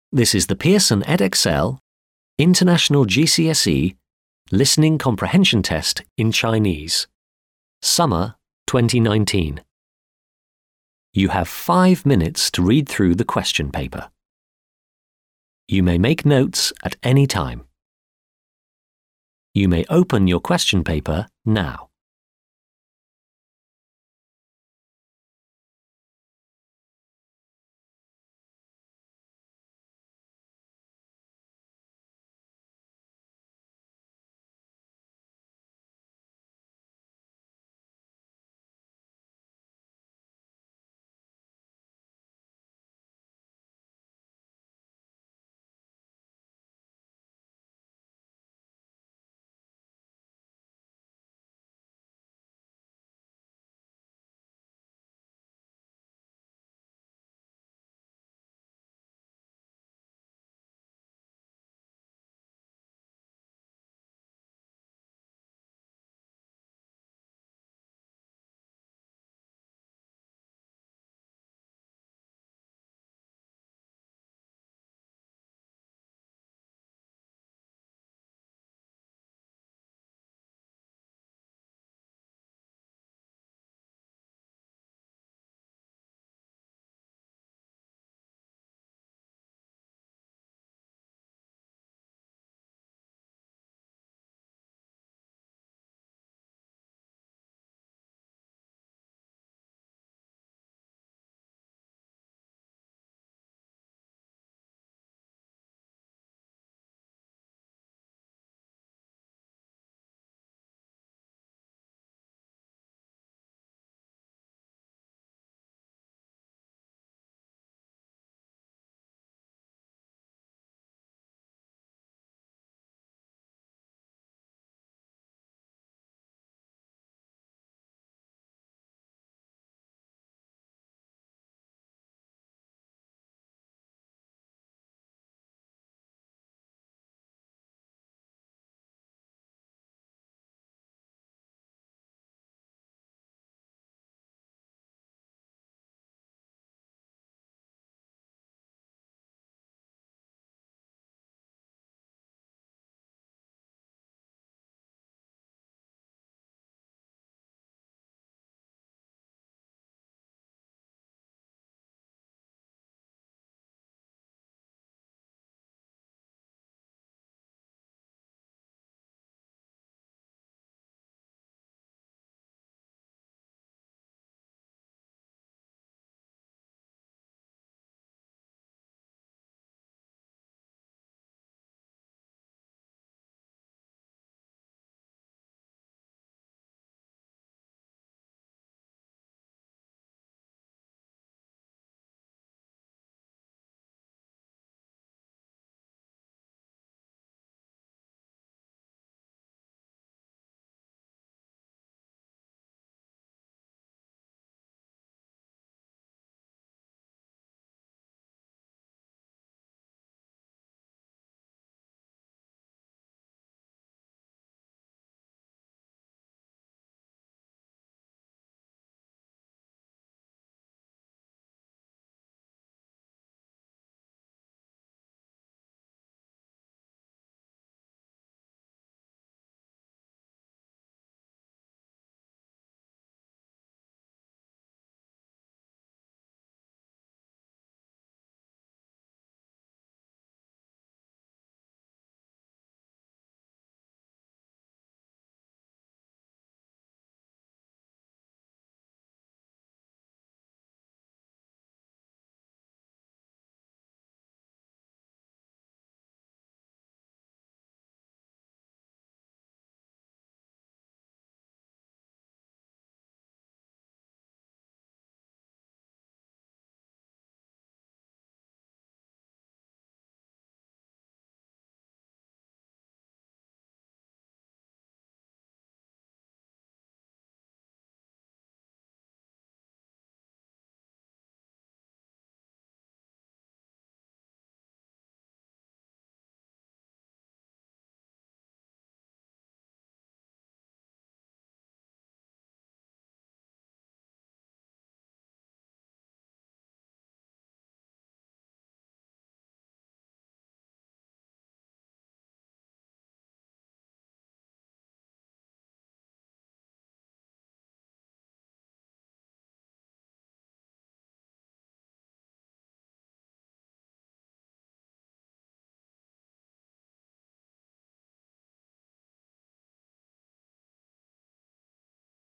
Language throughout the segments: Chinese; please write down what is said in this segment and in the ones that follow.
This is the Pearson Edexcel International GCSE Listening Comprehension Test in Chinese, Summer 2019. You have 5 minutes to read through the question paper. You may make notes at any time. You may open your question paper now.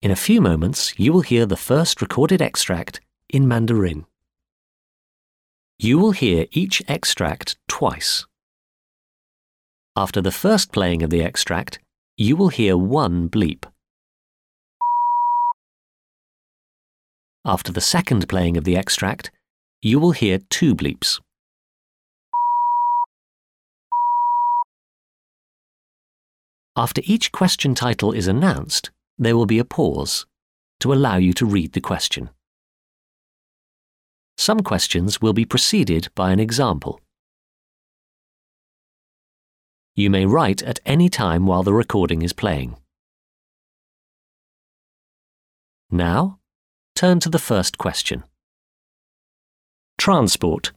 In a few moments, you will hear the first recorded extract in Mandarin. You will hear each extract twice. After the first playing of the extract, you will hear one bleep. After the second playing of the extract, you will hear two bleeps. After each question title is announced, there will be a pause to allow you to read the question. Some questions will be preceded by an example. You may write at any time while the recording is playing. Now, turn to the first question. Transport.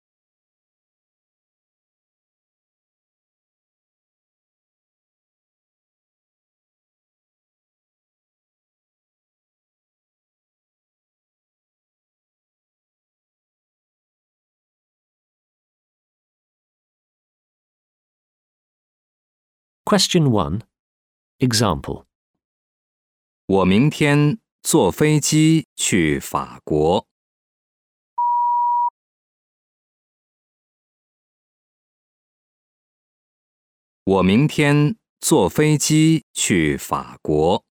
Question 1. Example. 我明天坐飞机去法国。我明天坐飞机去法国。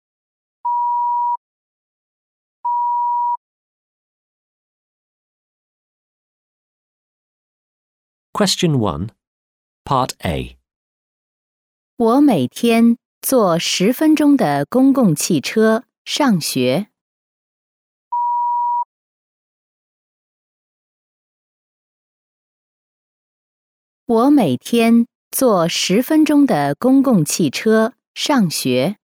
Question 1. Part A. 我每天坐10分钟的公共汽车上学。我每天坐10分钟的公共汽车上学。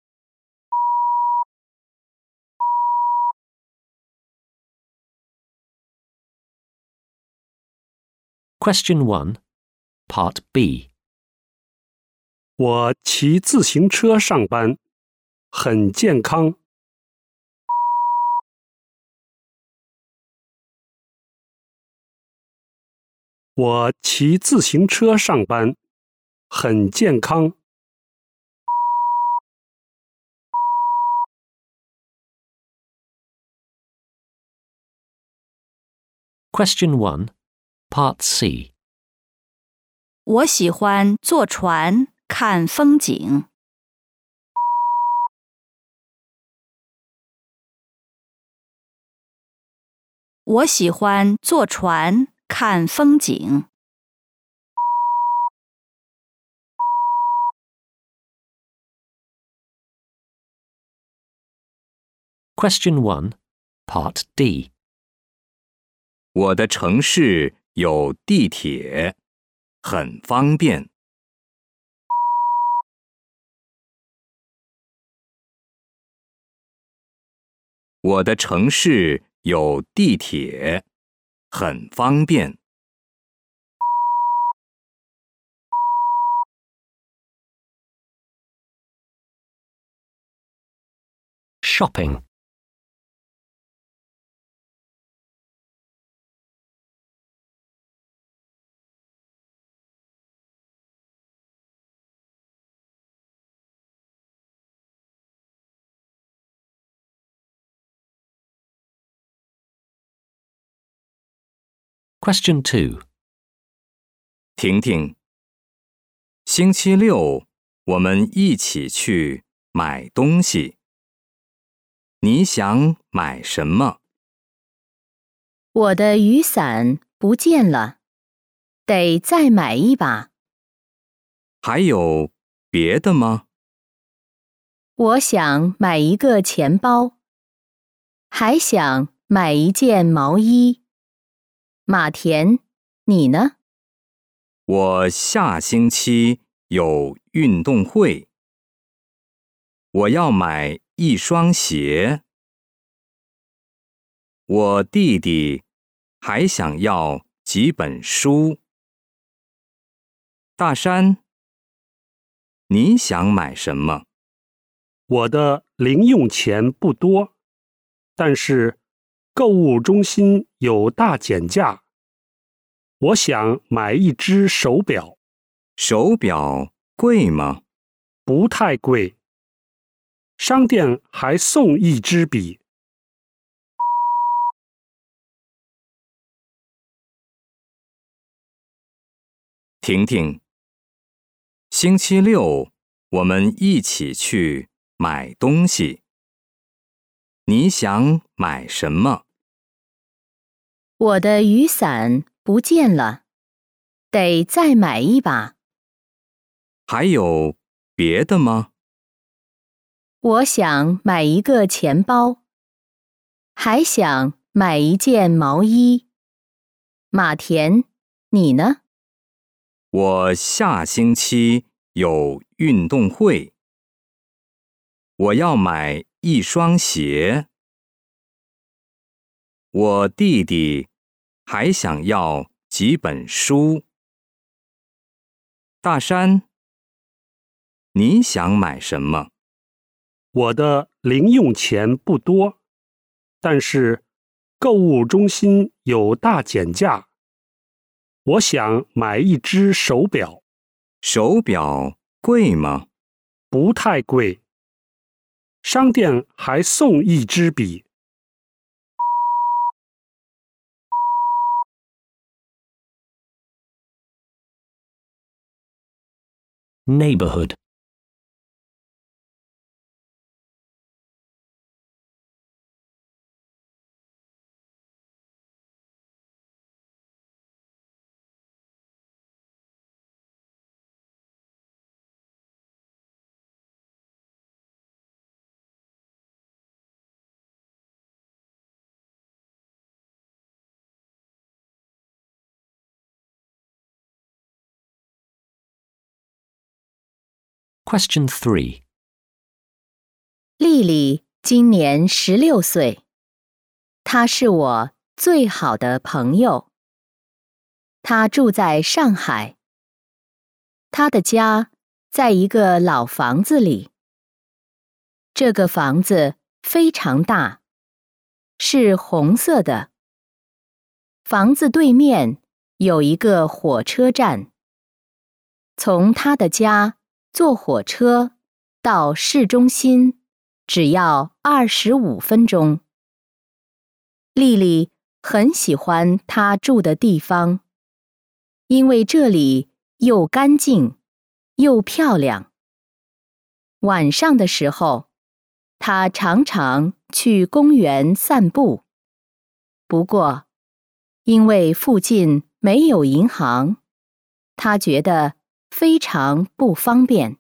Question 1. Part B. 我骑自行车上班，很健康。我骑自行车上班，很健康。 Question 1. Part C. 我喜欢坐船看风景。我喜欢坐船看风景。 Question 1. Part D. 我的城市有地铁，很方便。我的城市有地铁，很方便。 Shopping. Question 2. 婷婷，星期六我们一起去买东西。你想买什么？ 我的雨伞不见了，得再买一把。 还有别的吗？ 我想买一个钱包，还想买一件毛衣。马田，你呢？ 我下星期有运动会。我要买一双鞋。我弟弟还想要几本书。大山，你想买什么？ 我的零用钱不多，但是购物中心有大减价。我想买一只手表。 手表贵吗？ 不太贵。 商店还送一支笔。 婷婷，星期六我们一起去买东西。你想买什么？ 我的雨伞不见了，得再买一把。 还有别的吗？ 我想买一个钱包，还想买一件毛衣。马田，你呢？ 我下星期有运动会。我要买一双鞋。我弟弟还想要几本书。大山，你想买什么？ 我的零用钱不多，但是购物中心有大减价。我想买一只手表， 手表贵吗？ 不太贵。商店还送一支笔。 Neighborhood. Question 3. 丽丽今年16岁，她是我最好的朋友。她住在上海，她的家在一个老房子里。这个房子非常大，是红色的。房子对面有一个火车站，从她的家坐火车到市中心只要25分钟。丽丽很喜欢她住的地方，因为这里又干净又漂亮。晚上的时候，她常常去公园散步。不过，因为附近没有银行，她觉得非常不方便。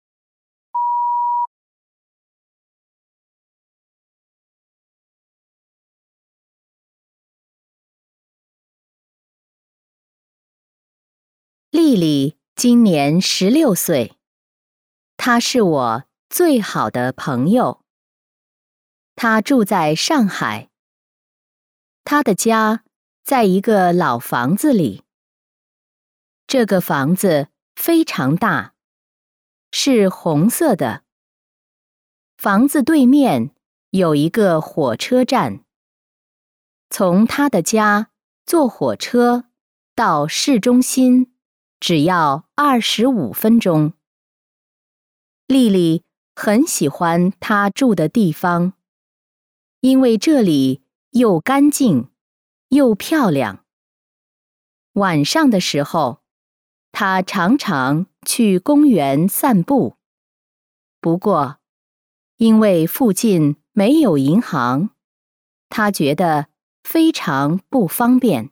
丽丽今年16岁，她是我最好的朋友。她住在上海，她的家在一个老房子里。这个房子非常大，是红色的。房子对面有一个火车站，从她的家坐火车到市中心只要25分钟。丽丽很喜欢她住的地方，因为这里又干净又漂亮。晚上的时候，她常常去公园散步。不过，因为附近没有银行，她觉得非常不方便。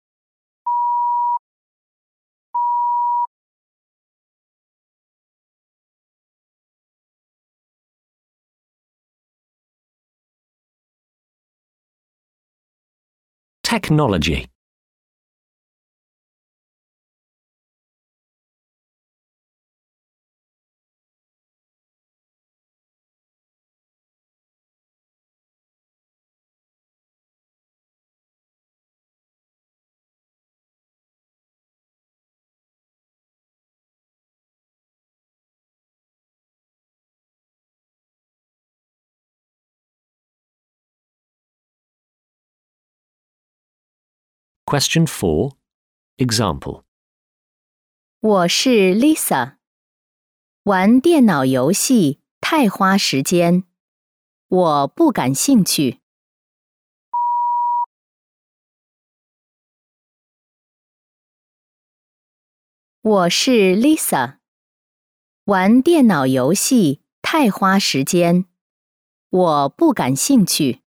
Technology. Question 4. Example. 我是 Lisa，玩电脑游戏太花时间，我不感兴趣。我是 Lisa， 玩电脑游戏太花时间，我不感兴趣。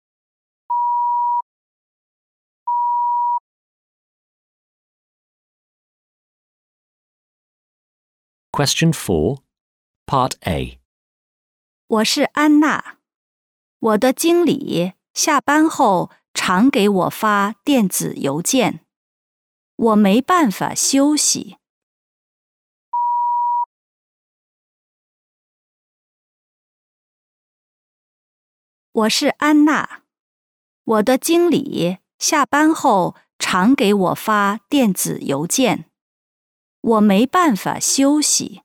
Question 4, Part A. 我是安娜，我的经理下班后常给我发电子邮件，我没办法休息。我是安娜，我的经理下班后常给我发电子邮件，我没办法休息。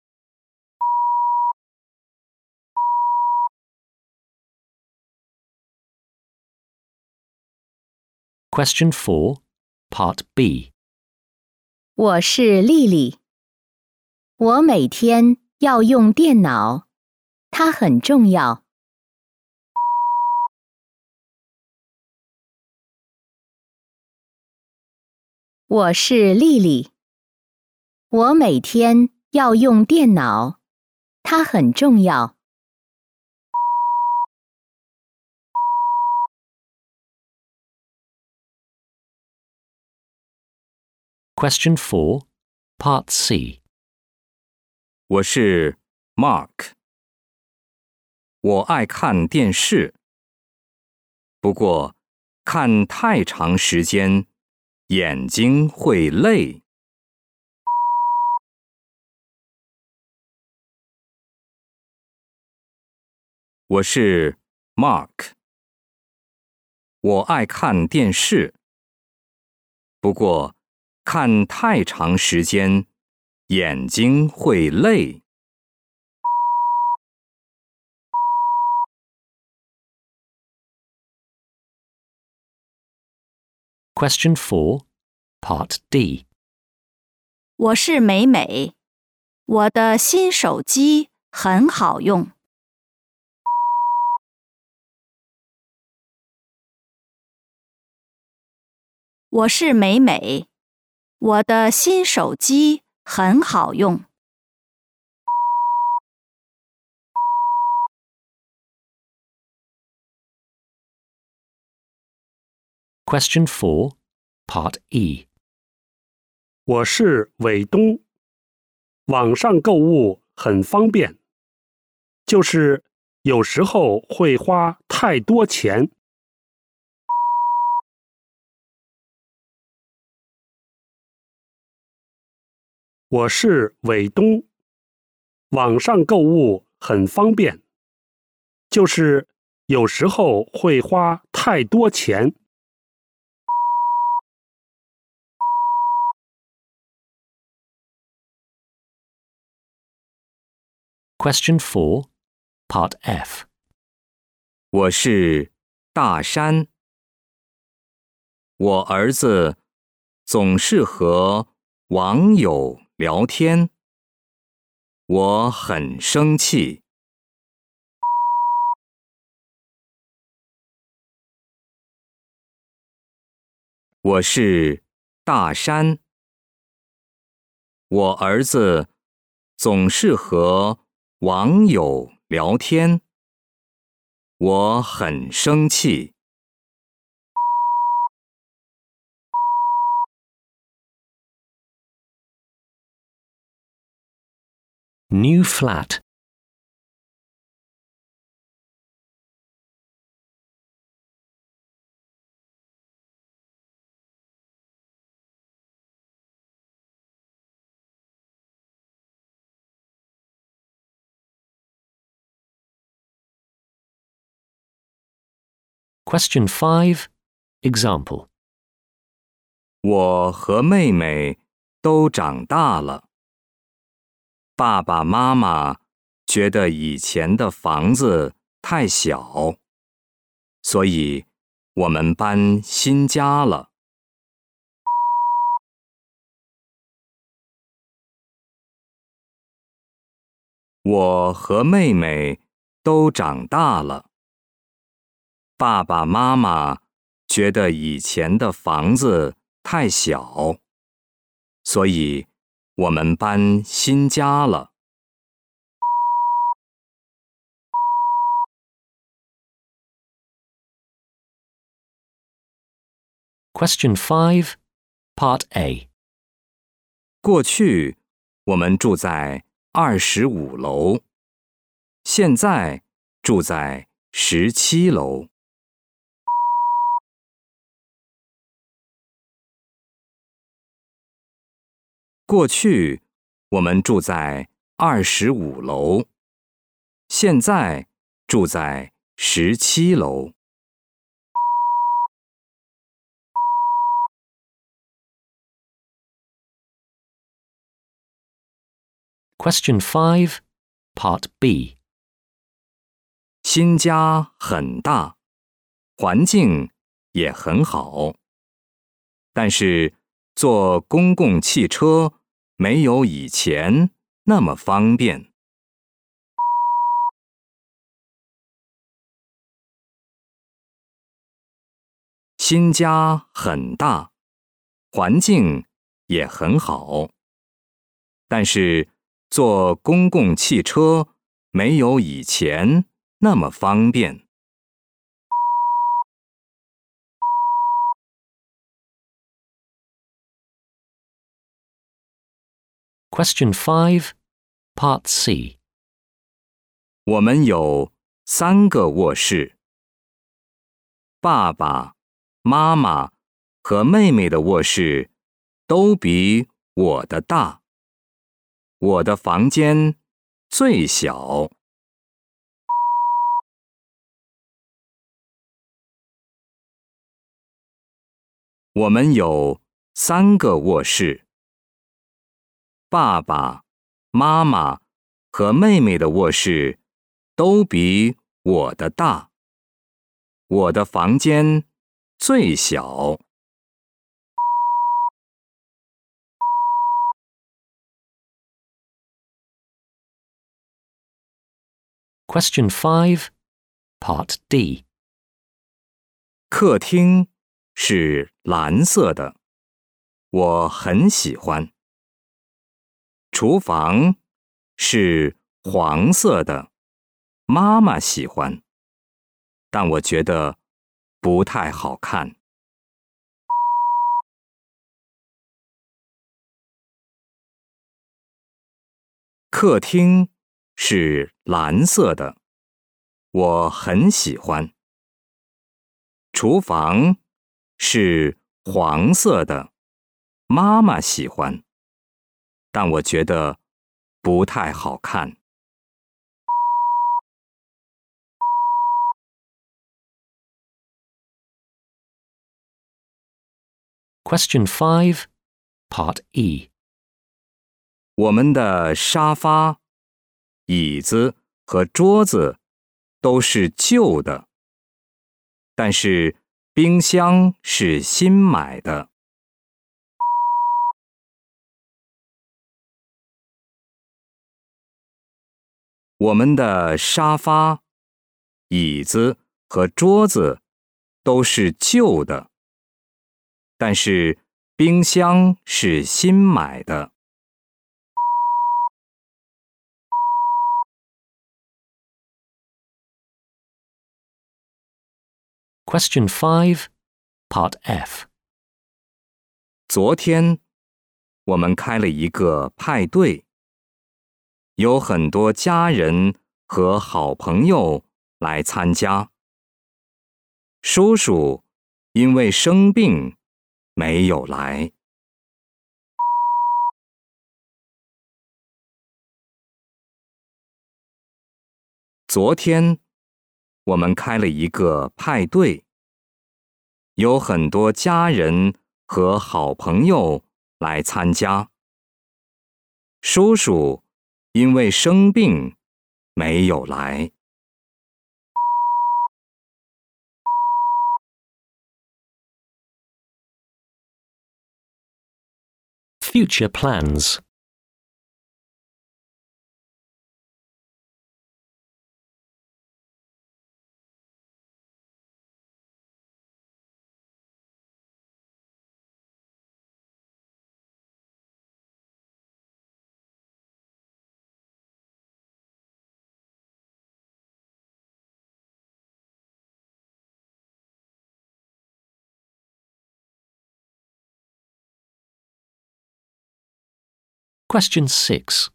Question 4, Part B. 我是丽丽，我每天要用电脑，它很重要。我是丽丽，我每天要用电脑，它很重要。 Question 4, Part C. 我是 Mark。我爱看电视，不过看太长时间，眼睛会累。我是 Mark。我爱看电视，不过看太长时间，眼睛会累。 Question 4, Part D. 我是美美，我的新手机很好用。我是美美，我的新手机很好用。 Question 4, Part E. 我是伟东，网上购物很方便，就是有时候会花太多钱。我是伟东，网上购物很方便，就是有时候会花太多钱。 Question 4, Part F. 我是大山。我儿子总是和网友聊天，我很生气。我是大山。我儿子总是和网友聊天，我很生气。 New flat. Question 5, Example. 我和妹妹都长大了，爸爸妈妈觉得以前的房子太小，所以我们搬新家了。 我和妹妹都长大了。爸爸妈妈觉得以前的房子太小，所以我们搬新家了。 Question 5, Part A. 过去我们住在25楼，现在住在17楼。过去我们住在25楼，现在住在17楼。 Question 5, Part B. 新家很大，环境也很好，但是坐公共汽车没有以前那么方便。新家很大，环境也很好，但是坐公共汽车没有以前那么方便。 Question 5, Part C. 我们有3个卧室，爸爸妈妈和妹妹的卧室都比我的大。我的房间最小。我们有3个卧室，爸爸妈妈和妹妹的卧室都比我的大。我的房间最小。 Question 5, Part D. 客厅是蓝色的，我很喜欢。厨房是黄色的，妈妈喜欢，但我觉得不太好看。客厅是蓝色的，我很喜欢。厨房是黄色的，妈妈喜欢，但我觉得不太好看。 Question 5, Part E. 我们的沙发、椅子和桌子都是旧的，但是冰箱是新买的。我们的沙发、椅子和桌子都是旧的，但是冰箱是新买的。 Question 5, Part F. 昨天我们开了一个派对，有很多家人和好朋友来参加。叔叔因为生病没有来。昨天我们开了一个派对，有很多家人和好朋友来参加。叔叔因为生病没有来。 Future plans. Question 6.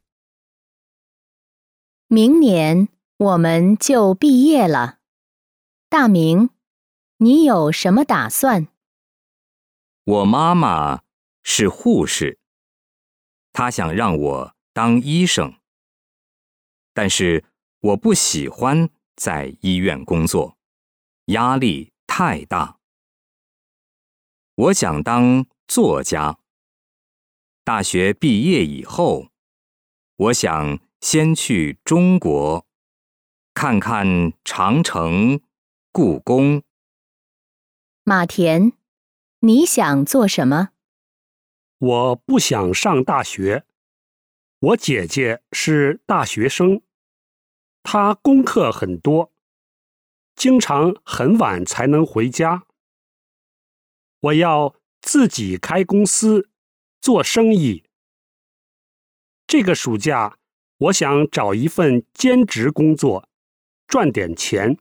明年我们就毕业了。大明，你有什么打算？ 我妈妈是护士，她想让我当医生，但是我不喜欢在医院工作，压力太大。我想当作家。大学毕业以后，我想先去中国，看看长城、故宫。 马田，你想做什么？ 我不想上大学。我姐姐是大学生，她功课很多，经常很晚才能回家。我要自己开公司，做生意。这个暑假，我想找一份兼职工作，赚点钱。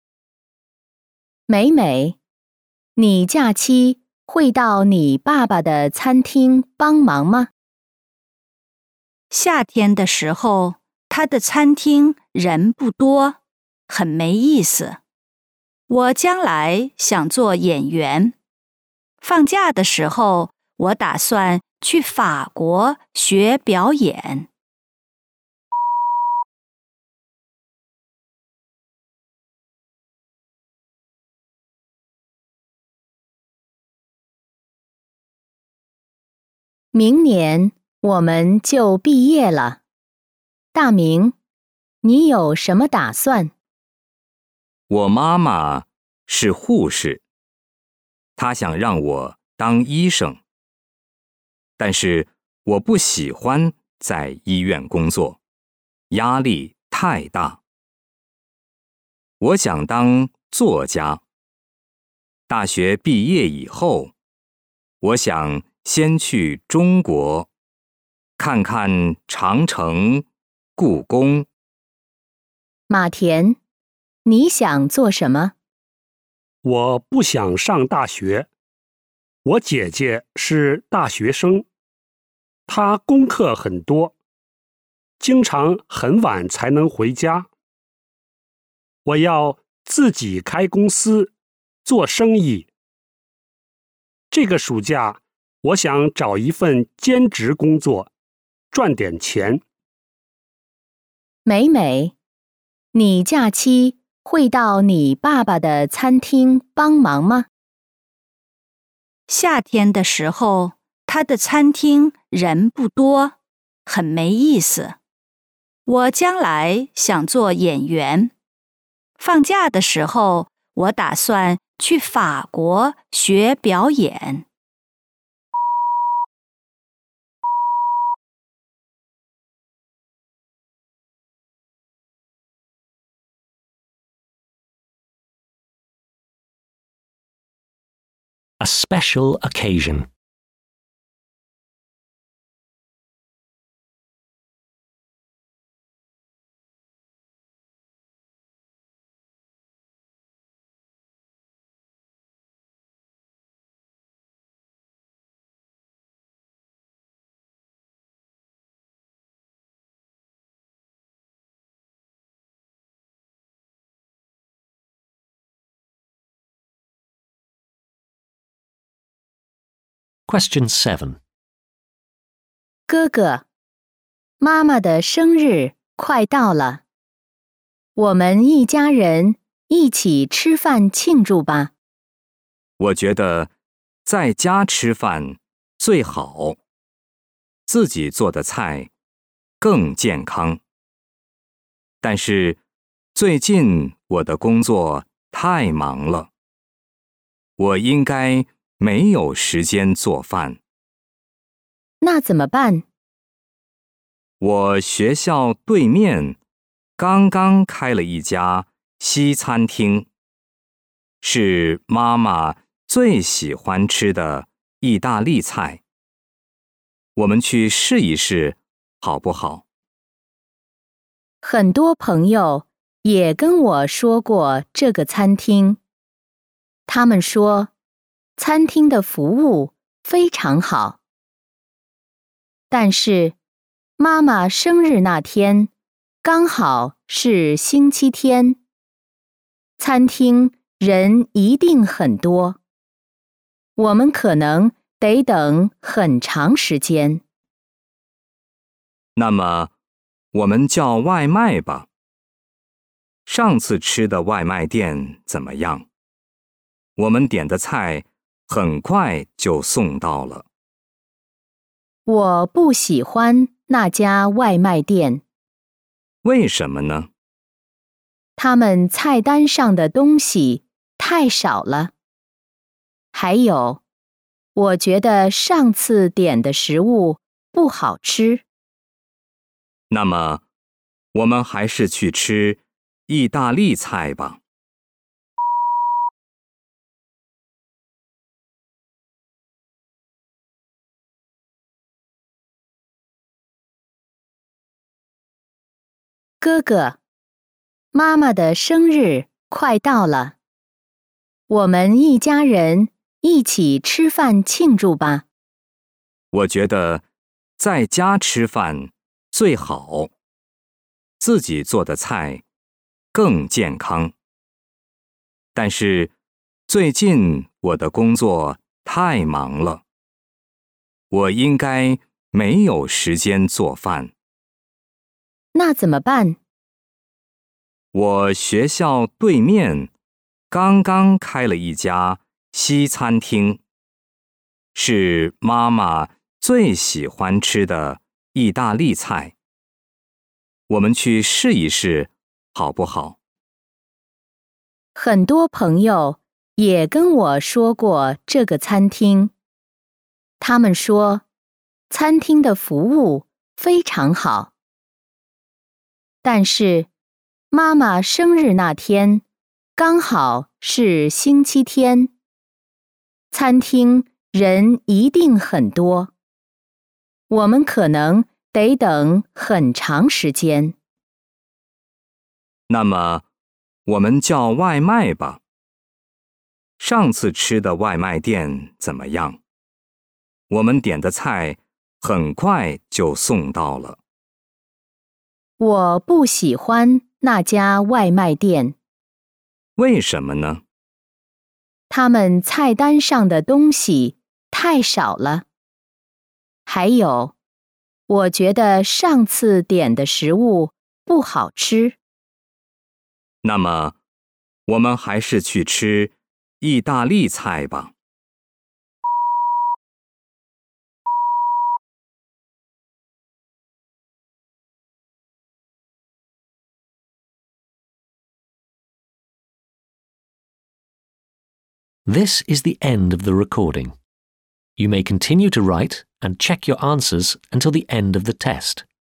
美美，你假期会到你爸爸的餐厅帮忙吗？ 夏天的时候，他的餐厅人不多，很没意思。我将来想做演员。放假的时候，我打算去法国学表演。 明年我们就毕业了。大明，你有什么打算？ 我妈妈是护士，她想让我当医生，但是我不喜欢在医院工作，压力太大。我想当作家。大学毕业以后，我想先去中国，看看长城、故宫。 马田，你想做什么？ 我不想上大学。我姐姐是大学生，她功课很多，经常很晚才能回家。我要自己开公司，做生意。这个暑假，我想找一份兼职工作，赚点钱。 美美，你假期会到你爸爸的餐厅帮忙吗？ 夏天的时候，他的餐厅人不多，很没意思。我将来想做演员。放假的时候，我打算去法国学表演。 A special occasion. Question 7. 哥哥，妈妈的生日快到了，我们一家人一起吃饭庆祝吧。 我觉得在家吃饭最好，自己做的菜更健康。但是最近我的工作太忙了，我应该没有时间做饭。 那怎么办？ 我学校对面刚刚开了一家西餐厅，是妈妈最喜欢吃的意大利菜。我们去试一试，好不好？ 很多朋友也跟我说过这个餐厅，他们说餐厅的服务非常好，但是妈妈生日那天刚好是星期天，餐厅人一定很多，我们可能得等很长时间。 那么，我们叫外卖吧。上次吃的外卖店怎么样？我们点的菜很快就送到了。 我不喜欢那家外卖店。 为什么呢？ 他们菜单上的东西太少了。还有，我觉得上次点的食物不好吃。 那么，我们还是去吃意大利菜吧。 哥哥，妈妈的生日快到了，我们一家人一起吃饭庆祝吧。 我觉得在家吃饭最好，自己做的菜更健康。但是最近我的工作太忙了，我应该没有时间做饭。 那怎么办？ 我学校对面刚刚开了一家西餐厅，是妈妈最喜欢吃的意大利菜。我们去试一试，好不好？ 很多朋友也跟我说过这个餐厅，他们说餐厅的服务非常好。但是妈妈生日那天刚好是星期天，餐厅人一定很多，我们可能得等很长时间。 那么，我们叫外卖吧。上次吃的外卖店怎么样？我们点的菜很快就送到了。 我不喜欢那家外卖店。 为什么呢？ 他们菜单上的东西太少了。还有，我觉得上次点的食物不好吃。 那么，我们还是去吃意大利菜吧。 This is the end of the recording. You may continue to write and check your answers until the end of the test.